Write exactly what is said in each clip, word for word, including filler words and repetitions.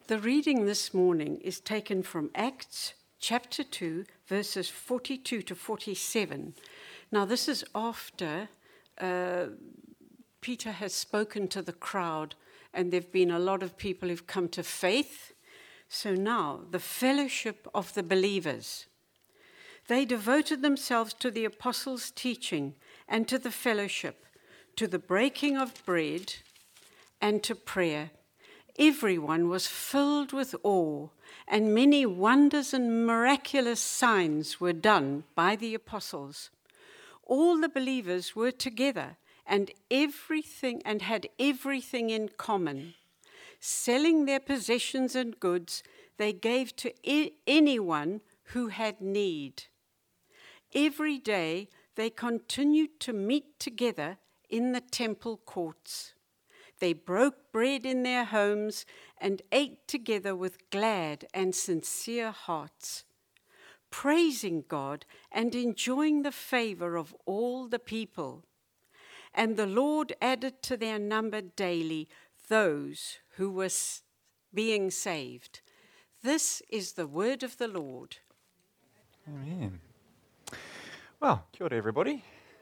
The reading this morning is taken from Acts chapter two, verses forty-two to forty-seven. Now, this is after uh, Peter has spoken to the crowd, and there have been a lot of people who've come to faith. So now, the fellowship of the believers. They devoted themselves to the apostles' teaching and to the fellowship, to the breaking of bread and to prayer. Everyone was filled with awe, and many wonders and miraculous signs were done by the apostles. All the believers were together and everything and had everything in common. Selling their possessions and goods, they gave to e- anyone who had need. Every day they continued to meet together in the temple courts. They broke bread in their homes and ate together with glad and sincere hearts, praising God and enjoying the favor of all the people. And the Lord added to their number daily those who were being saved. This is the word of the Lord. Amen. Well, kia ora everybody.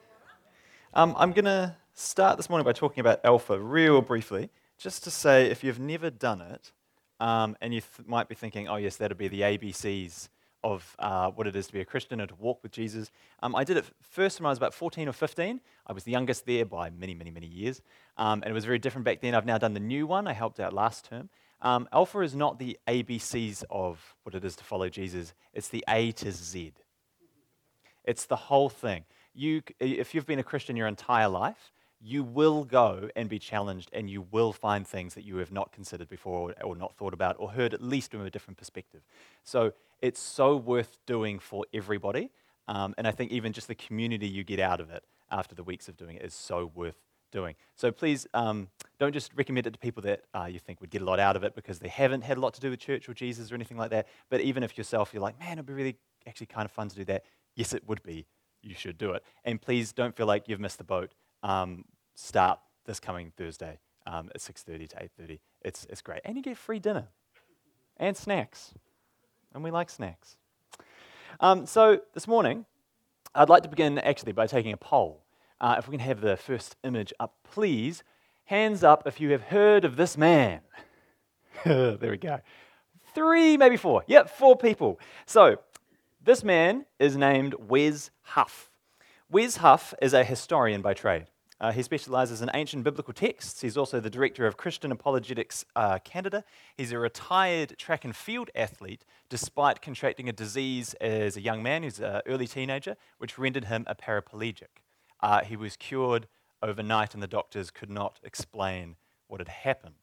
Um, I'm going to start this morning by talking about Alpha real briefly, just to say if you've never done it, um, and you th- might be thinking, oh yes, that'll be the A B Cs of uh, what it is to be a Christian and to walk with Jesus. Um, I did it first when I was about fourteen or fifteen. I was the youngest there by many, many, many years, um, and it was very different back then. I've now done the new one. I helped out last term. Um, Alpha is not the A B Cs of what it is to follow Jesus. It's the A to Z. It's the whole thing. You, if you've been a Christian your entire life, you will go and be challenged, and you will find things that you have not considered before or, or not thought about or heard at least from a different perspective. So it's so worth doing for everybody, um, and I think even just the community you get out of it after the weeks of doing it is so worth doing. So please um, don't just recommend it to people that uh, you think would get a lot out of it because they haven't had a lot to do with church or Jesus or anything like that, but even if yourself you're like, man, it'd be really actually kind of fun to do that, yes, it would be. You should do it. And please don't feel like you've missed the boat. Um, start this coming Thursday um, at six thirty to eight thirty. It's, it's great. And you get free dinner and snacks. And we like snacks. Um, so this morning, I'd like to begin actually by taking a poll. Uh, if we can have the first image up, please. Hands up if you have heard of this man. There we go. Three, maybe four. Yep, four people. So this man is named Wes Huff. Wes Huff is a historian by trade. Uh, he specializes in ancient biblical texts. He's also the director of Christian Apologetics uh, Canada. He's a retired track and field athlete, despite contracting a disease as a young man. He's an early teenager, which rendered him a paraplegic. Uh, he was cured overnight, and the doctors could not explain what had happened.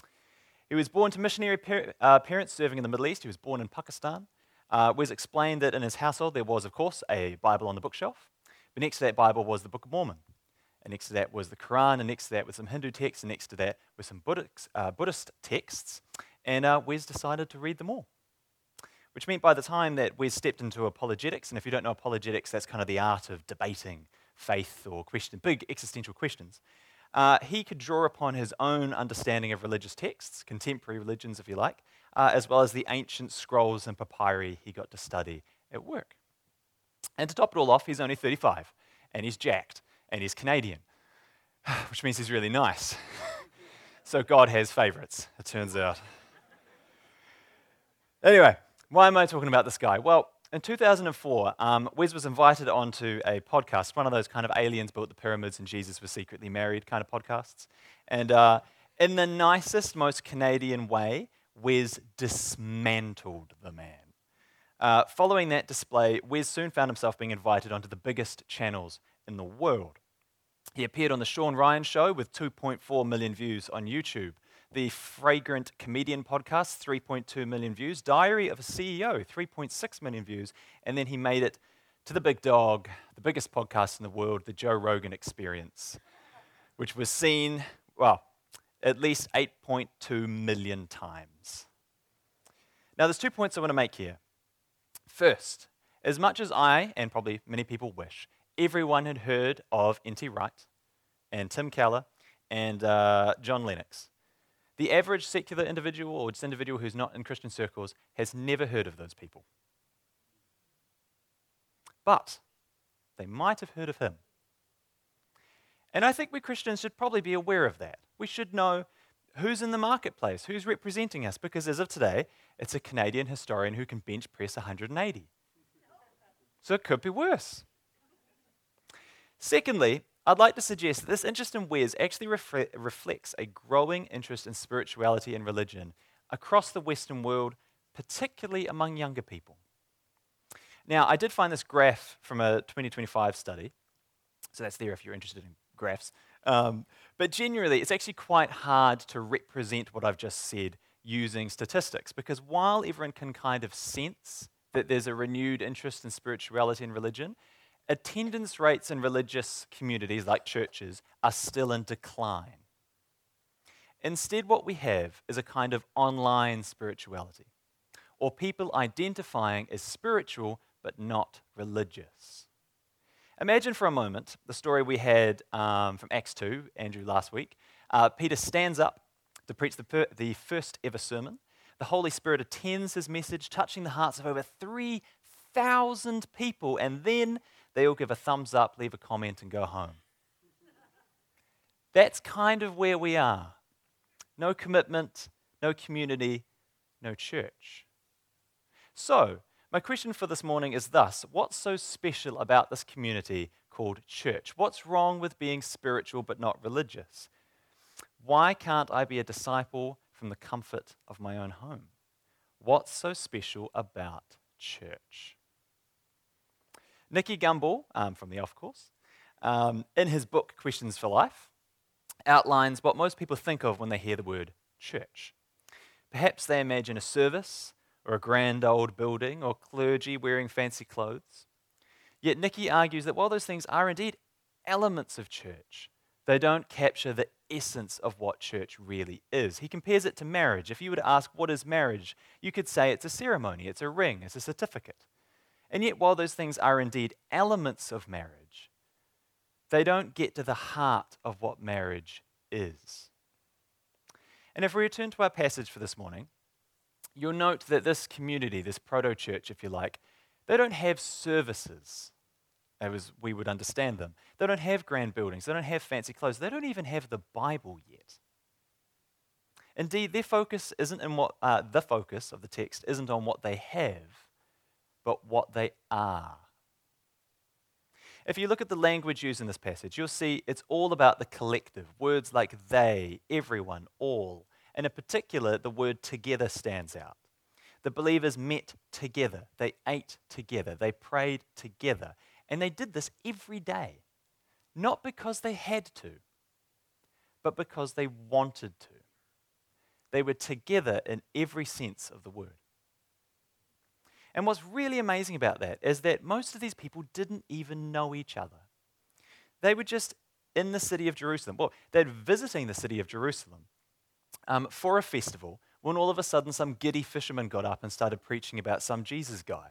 He was born to missionary par- uh, parents serving in the Middle East. He was born in Pakistan. Uh, Wes explained that in his household there was, of course, a Bible on the bookshelf, but next to that Bible was the Book of Mormon, and next to that was the Quran, and next to that was some Hindu texts, and next to that were some Buddhist, uh, Buddhist texts, and uh, Wes decided to read them all, which meant by the time that Wes stepped into apologetics, and if you don't know apologetics, that's kind of the art of debating faith or question, big existential questions, uh, he could draw upon his own understanding of religious texts, contemporary religions if you like, Uh, as well as the ancient scrolls and papyri he got to study at work. And to top it all off, he's only thirty-five, and he's jacked, and he's Canadian, which means he's really nice. So God has favorites, it turns out. Anyway, why am I talking about this guy? Well, in two thousand four, um, Wes was invited onto a podcast, one of those kind of aliens built the pyramids and Jesus was secretly married kind of podcasts. And uh, in the nicest, most Canadian way, Wes dismantled the man. Uh, following that display, Wes soon found himself being invited onto the biggest channels in the world. He appeared on the Sean Ryan Show with two point four million views on YouTube, the Fragrant Comedian podcast, three point two million views, Diary of a C E O, three point six million views, and then he made it to the big dog, the biggest podcast in the world, the Joe Rogan Experience, which was seen, well, at least eight point two million times. Now, there's two points I want to make here. First, as much as I, and probably many people wish, everyone had heard of N T Wright and Tim Keller and uh, John Lennox, The average secular individual or just individual who's not in Christian circles has never heard of those people. But they might have heard of him. And I think we Christians should probably be aware of that. We should know who's in the marketplace, who's representing us, because as of today, it's a Canadian historian who can bench press one hundred eighty. So it could be worse. Secondly, I'd like to suggest that this interest in Wes actually refre- reflects a growing interest in spirituality and religion across the Western world, particularly among younger people. Now, I did find this graph from a twenty twenty-five study, so that's there if you're interested in graphs. Um, but generally, it's actually quite hard to represent what I've just said using statistics, because while everyone can kind of sense that there's a renewed interest in spirituality and religion, attendance rates in religious communities like churches are still in decline. Instead, what we have is a kind of online spirituality, or people identifying as spiritual but not religious. Imagine for a moment the story we had um, from Acts two, Andrew, last week. Uh, Peter stands up to preach the, per- the first ever sermon. The Holy Spirit attends his message, touching the hearts of over three thousand people, and then they all give a thumbs up, leave a comment, and go home. That's kind of where we are. No commitment, no community, no church. So, my question for this morning is thus: what's so special about this community called church? What's wrong with being spiritual but not religious? Why can't I be a disciple from the comfort of my own home? What's so special about church? Nicky Gumbel, um, from the Off Course, um, in his book Questions for Life, outlines what most people think of when they hear the word church. Perhaps they imagine a service, or a grand old building, or clergy wearing fancy clothes. Yet Nicky argues that while those things are indeed elements of church, they don't capture the essence of what church really is. He compares it to marriage. If you were to ask, what is marriage? You could say it's a ceremony, it's a ring, it's a certificate. And yet, while those things are indeed elements of marriage, they don't get to the heart of what marriage is. And if we return to our passage for this morning, you'll note that this community, this proto-church, if you like, they don't have services as we would understand them. They don't have grand buildings. They don't have fancy clothes. They don't even have the Bible yet. Indeed, their focus isn't in what, uh, the focus of the text isn't on what they have, but what they are. If you look at the language used in this passage, you'll see it's all about the collective. Words like they, everyone, all. And in particular, the word together stands out. The believers met together. They ate together. They prayed together. And they did this every day. Not because they had to, but because they wanted to. They were together in every sense of the word. And what's really amazing about that is that most of these people didn't even know each other. They were just in the city of Jerusalem. Well, they're visiting the city of Jerusalem um, for a festival when all of a sudden some giddy fisherman got up and started preaching about some Jesus guy.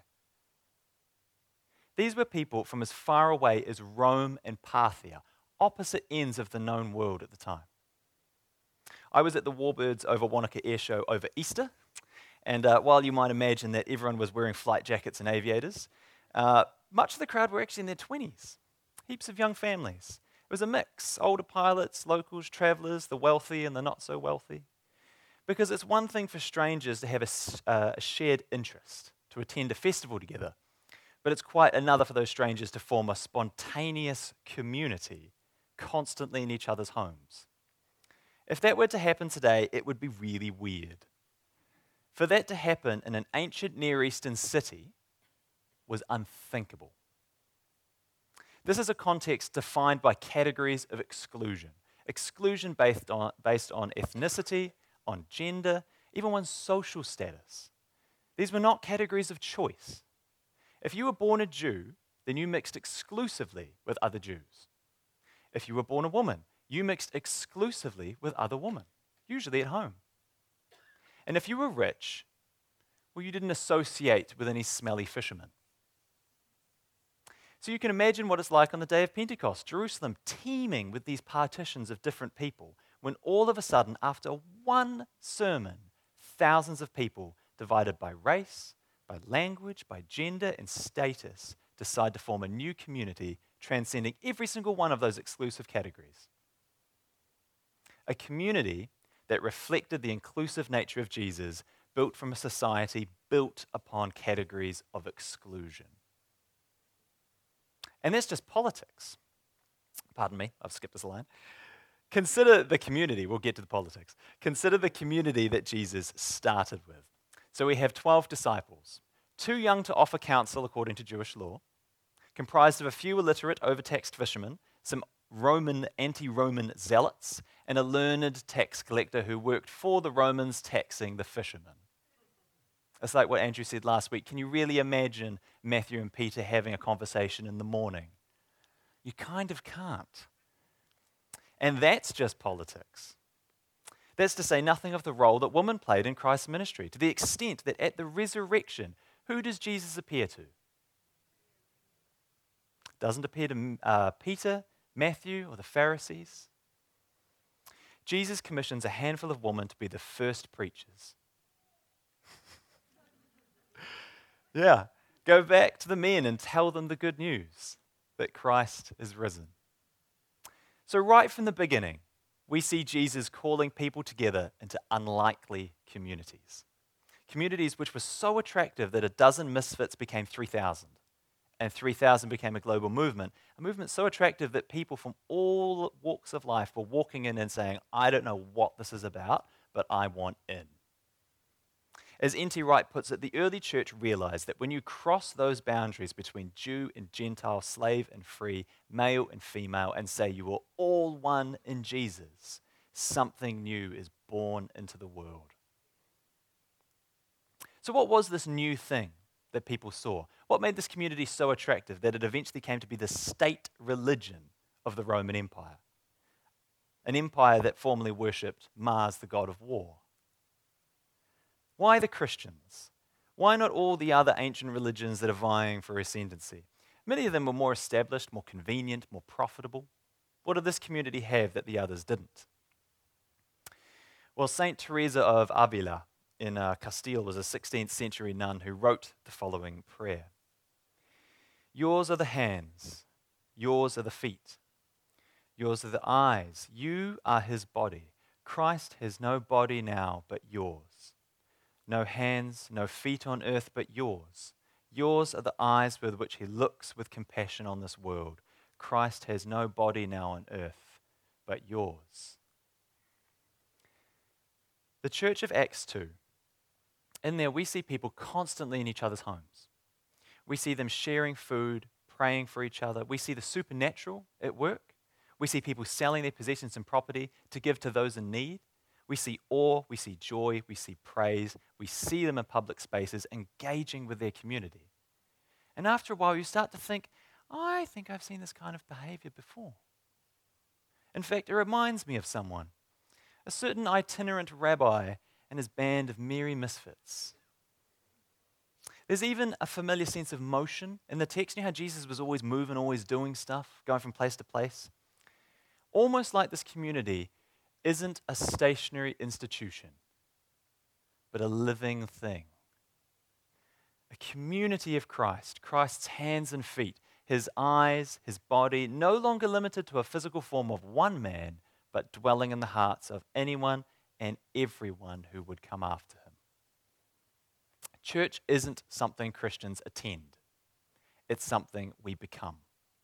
These were people from as far away as Rome and Parthia, opposite ends of the known world at the time. I was at the Warbirds over Wanaka Air Show over Easter, and uh, while you might imagine that everyone was wearing flight jackets and aviators, uh, much of the crowd were actually in their twenties. Heaps of young families. It was a mix, older pilots, locals, travelers, the wealthy and the not so wealthy. Because it's one thing for strangers to have a, uh, a shared interest, to attend a festival together, but it's quite another for those strangers to form a spontaneous community constantly in each other's homes. If that were to happen today, it would be really weird. For that to happen in an ancient Near Eastern city was unthinkable. This is a context defined by categories of exclusion. Exclusion based on, based on ethnicity, on gender, even one's social status. These were not categories of choice. If you were born a Jew, then you mixed exclusively with other Jews. If you were born a woman, you mixed exclusively with other women, usually at home. And if you were rich, well, you didn't associate with any smelly fishermen. So you can imagine what it's like on the day of Pentecost, Jerusalem teeming with these partitions of different people, when all of a sudden, after one sermon, thousands of people divided by race, by language, by gender, and status decide to form a new community transcending every single one of those exclusive categories. A community that reflected the inclusive nature of Jesus, built from a society built upon categories of exclusion. And that's just politics. Pardon me, I've skipped this line. Consider the community, we'll get to the politics. Consider the community that Jesus started with. So we have twelve disciples, too young to offer counsel according to Jewish law, comprised of a few illiterate, overtaxed fishermen, some Roman, anti-Roman zealots, and a learned tax collector who worked for the Romans taxing the fishermen. It's like what Andrew said last week. Can you really imagine Matthew and Peter having a conversation in the morning? You kind of can't. And that's just politics. That's to say nothing of the role that women played in Christ's ministry, to the extent that at the resurrection, who does Jesus appear to? Doesn't appear to uh, Peter, Matthew, or the Pharisees. Jesus commissions a handful of women to be the first preachers. Yeah, go back to the men and tell them the good news that Christ is risen. So right from the beginning, we see Jesus calling people together into unlikely communities. Communities which were so attractive that a dozen misfits became three thousand. And three thousand became a global movement. A movement so attractive that people from all walks of life were walking in and saying, I don't know what this is about, but I want in. As N T Wright puts it, the early church realized that when you cross those boundaries between Jew and Gentile, slave and free, male and female, and say you are all one in Jesus, something new is born into the world. So what was this new thing that people saw? What made this community so attractive that it eventually came to be the state religion of the Roman Empire? An empire that formerly worshipped Mars, the god of war. Why the Christians? Why not all the other ancient religions that are vying for ascendancy? Many of them were more established, more convenient, more profitable. What did this community have that the others didn't? Well, Saint Teresa of Avila in uh, Castile was a sixteenth century nun who wrote the following prayer. Yours are the hands, yours are the feet, yours are the eyes, you are his body. Christ has no body now but yours. No hands, no feet on earth but yours. Yours are the eyes with which he looks with compassion on this world. Christ has no body now on earth but yours. The church of Acts two, in there we see people constantly in each other's homes. We see them sharing food, praying for each other. We see the supernatural at work. We see people selling their possessions and property to give to those in need. We see awe, we see joy, we see praise. We see them in public spaces engaging with their community. And after a while, you start to think, I think I've seen this kind of behavior before. In fact, it reminds me of someone, a certain itinerant rabbi and his band of merry misfits. There's even a familiar sense of motion in the text. You know how Jesus was always moving, always doing stuff, going from place to place? Almost like this community isn't a stationary institution, but a living thing. A community of Christ, Christ's hands and feet, his eyes, his body, no longer limited to a physical form of one man, but dwelling in the hearts of anyone and everyone who would come after him. Church isn't something Christians attend. It's something we become.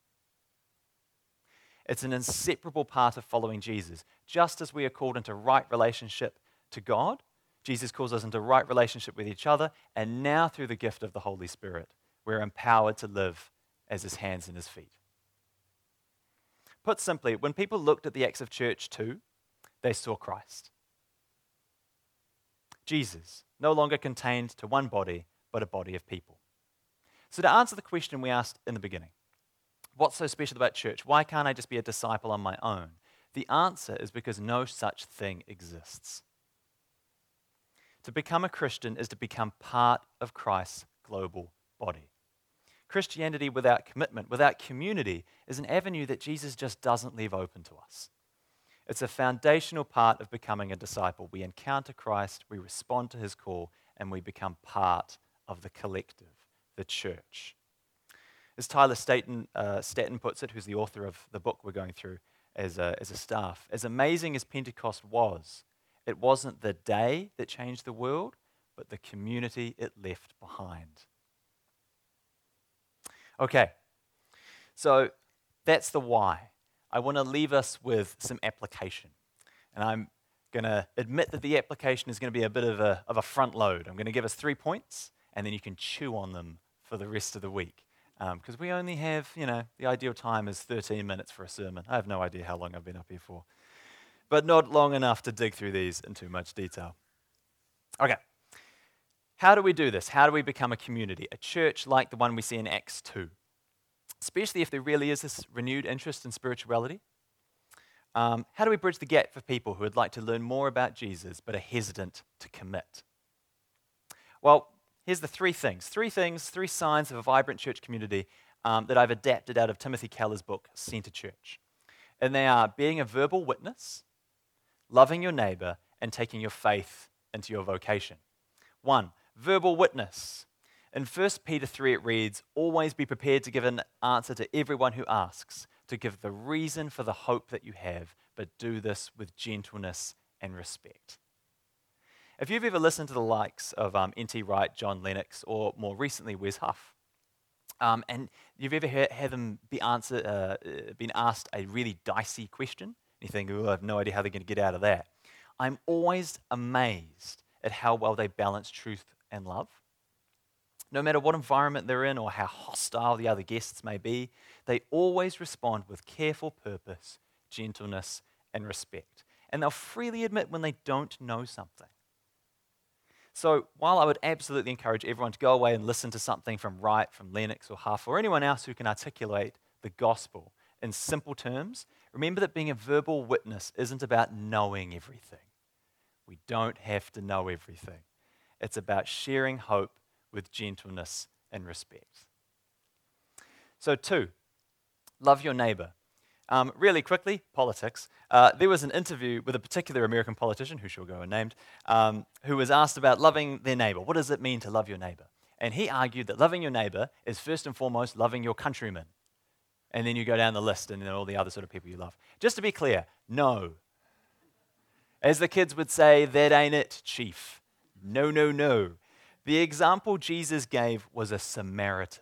It's an inseparable part of following Jesus. Just as we are called into right relationship to God, Jesus calls us into right relationship with each other, and now through the gift of the Holy Spirit, we're empowered to live as his hands and his feet. Put simply, when people looked at the Acts of Church two, they saw Christ. Jesus, no longer contained to one body, but a body of people. So to answer the question we asked in the beginning, what's so special about church? Why can't I just be a disciple on my own? The answer is because no such thing exists. To become a Christian is to become part of Christ's global body. Christianity without commitment, without community, is an avenue that Jesus just doesn't leave open to us. It's a foundational part of becoming a disciple. We encounter Christ, we respond to his call, and we become part of the collective, the church. As Tyler Staton, uh, Staton puts it, who's the author of the book we're going through as a, as a staff, as amazing as Pentecost was, it wasn't the day that changed the world, but the community it left behind. Okay, so that's the why. I want to leave us with some application. And I'm going to admit that the application is going to be a bit of a, of a front load. I'm going to give us three points, and then you can chew on them for the rest of the week. Because um, we only have, you know, the ideal time is thirteen minutes for a sermon. I have no idea how long I've been up here for. But not long enough to dig through these in too much detail. Okay. How do we do this? How do we become a community? A church like the one we see in Acts two. Especially if there really is this renewed interest in spirituality. Um, how do we bridge the gap for people who would like to learn more about Jesus but are hesitant to commit? Well, here's the three things. Three things, three signs of a vibrant church community um, that I've adapted out of Timothy Keller's book, Centre Church. And they are being a verbal witness, loving your neighbor, and taking your faith into your vocation. One, verbal witness. In First Peter three it reads, always be prepared to give an answer to everyone who asks, to give the reason for the hope that you have, but do this with gentleness and respect. If you've ever listened to the likes of um, N T Wright, John Lennox, or more recently Wes Huff, um, and you've ever heard, had them be answer, uh, been asked a really dicey question, and you think, oh, I have no idea how they're going to get out of that. I'm always amazed at how well they balance truth and love. No matter what environment they're in or how hostile the other guests may be, they always respond with careful purpose, gentleness, and respect. And they'll freely admit when they don't know something. So while I would absolutely encourage everyone to go away and listen to something from Wright, from Lennox or Huff, or anyone else who can articulate the gospel in simple terms, remember that being a verbal witness isn't about knowing everything. We don't have to know everything. It's about sharing hope with gentleness and respect. So two, love your neighbor. Um, really quickly, politics. Uh, there was an interview with a particular American politician, who shall go unnamed, um, who was asked about loving their neighbor. What does it mean to love your neighbor? And he argued that loving your neighbor is first and foremost loving your countrymen. And then you go down the list and then all the other sort of people you love. Just to be clear, no. As the kids would say, that ain't it, chief. No, no, no. The example Jesus gave was a Samaritan.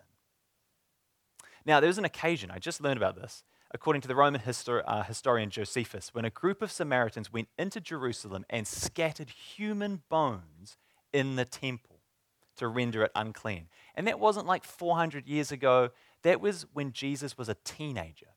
Now, there was an occasion, I just learned about this, according to the Roman histor- uh, historian Josephus, when a group of Samaritans went into Jerusalem and scattered human bones in the temple to render it unclean. And that wasn't like four hundred years ago. That was when Jesus was a teenager.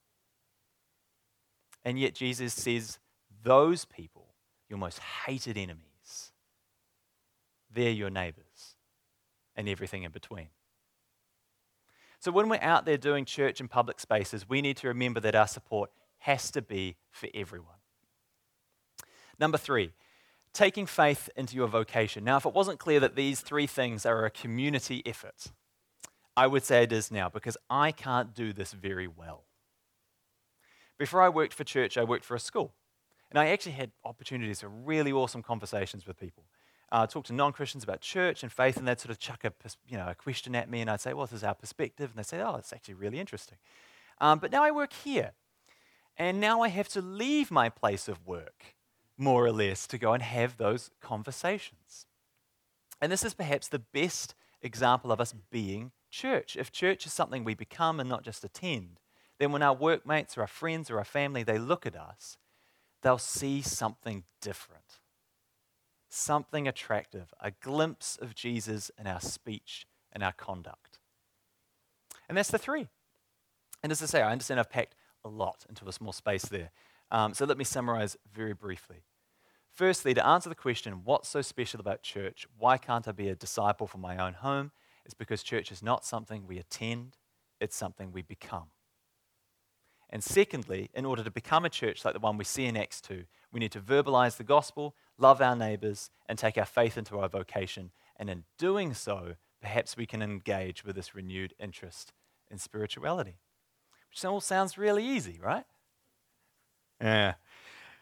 And yet Jesus says, those people, your most hated enemies, they're your neighbors and everything in between. So when we're out there doing church in public spaces, we need to remember that our support has to be for everyone. Number three, taking faith into your vocation. Now, if it wasn't clear that these three things are a community effort, I would say it is now, because I can't do this very well. Before I worked for church, I worked for a school. And I actually had opportunities for really awesome conversations with people. I uh, talked to non-Christians about church and faith, and they'd sort of chuck a, you know, a question at me, and I'd say, well, this is our perspective. And they'd say, oh, it's actually really interesting. Um, but now I work here, and now I have to leave my place of work, more or less, to go and have those conversations. And this is perhaps the best example of us being church. If church is something we become and not just attend, then when our workmates or our friends or our family, they look at us, they'll see something different. Something attractive, a glimpse of Jesus in our speech and our conduct. And that's the three. And as I say, I understand I've packed a lot into a small space there. Um, so let me summarize very briefly. Firstly, to answer the question, what's so special about church? Why can't I be a disciple from my own home? It's because church is not something we attend, it's something we become. And secondly, in order to become a church like the one we see in Acts two, we need to verbalize the gospel, love our neighbors, and take our faith into our vocation. And in doing so, perhaps we can engage with this renewed interest in spirituality. Which all sounds really easy, right? Yeah.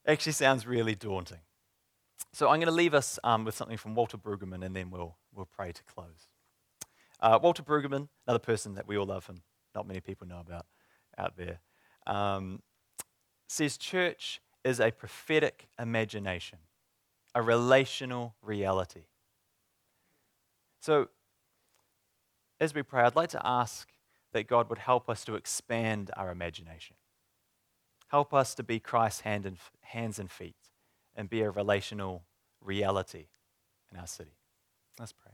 actually sounds really daunting. So I'm going to leave us um, with something from Walter Brueggemann, and then we'll, we'll pray to close. Uh, Walter Brueggemann, another person that we all love and not many people know about out there, um, says church is a prophetic imagination, a relational reality. So as we pray, I'd like to ask that God would help us to expand our imagination. Help us to be Christ's hand and, hands and feet and be a relational reality in our city. Let's pray.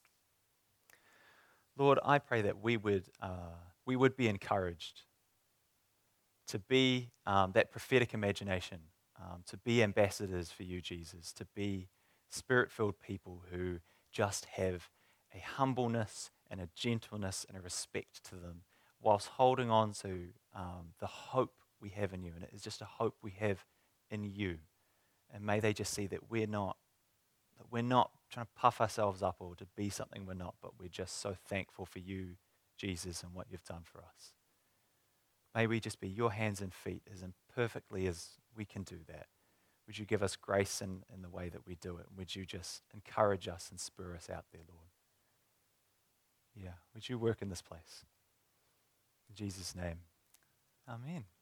Lord, I pray that we would, uh, we would be encouraged to be um, that prophetic imagination, um, to be ambassadors for you, Jesus, to be spirit-filled people who just have a humbleness and a gentleness and a respect to them, whilst holding on to um, the hope we have in you. And it is just a hope we have in you. And may they just see that we're not, that we're not trying to puff ourselves up or to be something we're not, but we're just so thankful for you, Jesus, and what you've done for us. May we just be your hands and feet as imperfectly as we can do that. Would you give us grace in, in the way that we do it? Would you just encourage us and spur us out there, Lord? Yeah, would you work in this place? In Jesus' name, amen.